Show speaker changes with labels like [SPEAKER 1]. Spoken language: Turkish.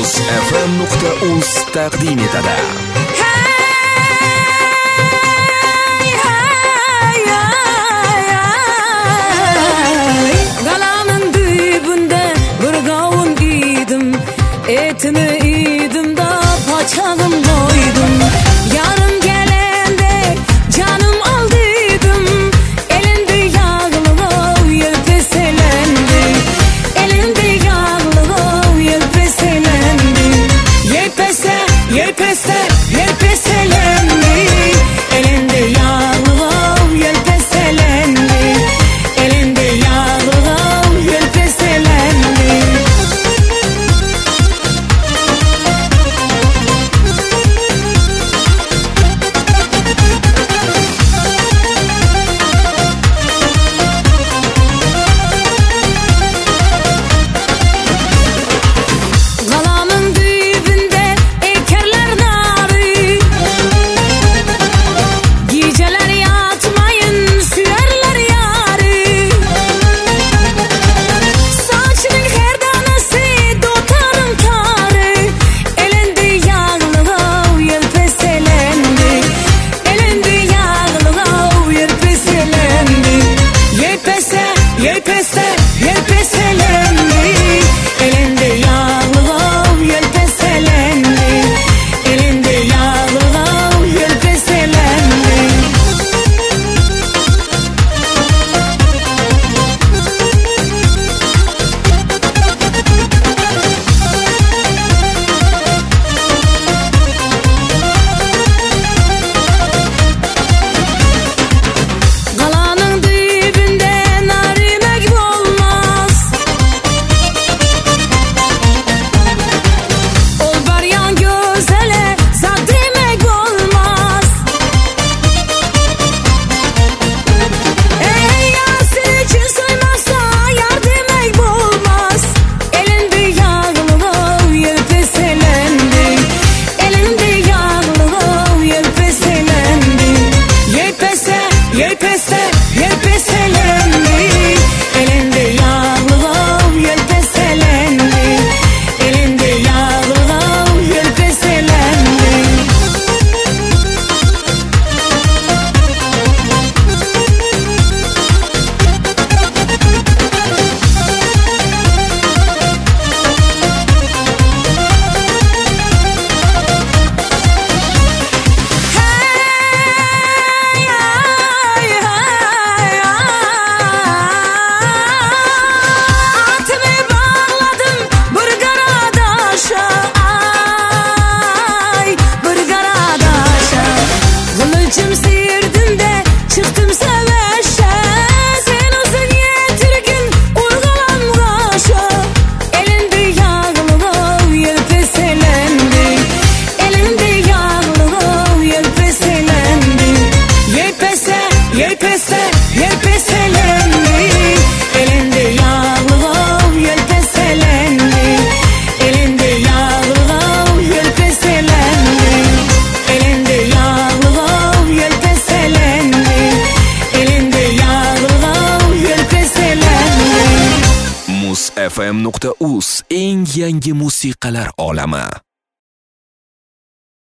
[SPEAKER 1] muzfm.uz taqdim etadi.
[SPEAKER 2] Galamın dibinde bir gavun giydim, etini yedim da paçağım koydum. Yarın gelende canım aldıydım, elinde yağlı yelpeselendi, elinde yağlı yelpeselendi, yelpese yelpese yelpeselendi, elinde yağlı yelpeselendi, elinde yağlı yelpeselendi. Galamın dibinde ekerler narı, geceler yatmayın sürerler yarı. Saçının her tanesi dotarım tarı, elinde yağlı yelpeselendi, elinde yağlı yelpeselendi, yelpese yelpese yelpeselendi, elinde yağlı yelpeselendi, elinde yağlı yelpeselendi. Galanın dibinde nar yemek olmaz, ol baryan gözele zat demek olmaz. Yasin için soymazsa yar demek olmaz. Elinde yağlı yelpeselendi, elinde yağlı yelpeselendi, yelpese yelpese yelpeselendi, elinde yağlı yelpeselendi, elinde yağlı yelpeselendi. Atımı bağladım bir karadaşa, ay bir karadaşa. Kılıcım sıyırdım de çıktım savaşa, sen uzun yetirgin uygulam kaşa. Elinde yağlı yelpeselendi, elinde yağlı yelpeselendi, yelpese yelpese yelpeselendi, elinde yağlı yelpeselendi, elinde yağlı yelpeselendi, elinde yağlı yelpeselendi, elinde yağlı yelpeselendi.
[SPEAKER 1] muzfm.uz eng yangi musiqalar olami.